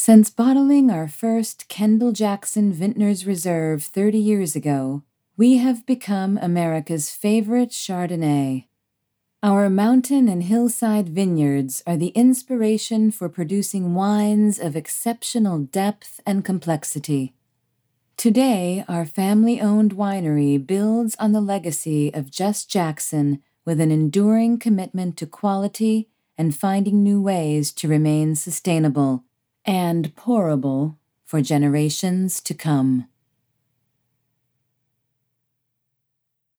Since bottling our first Kendall Jackson Vintners Reserve 30 years ago, we have become America's favorite Chardonnay. Our mountain and hillside vineyards are the inspiration for producing wines of exceptional depth and complexity. Today, our family-owned winery builds on the legacy of Just Jackson with an enduring commitment to quality and finding new ways to remain sustainable and pourable for generations to come.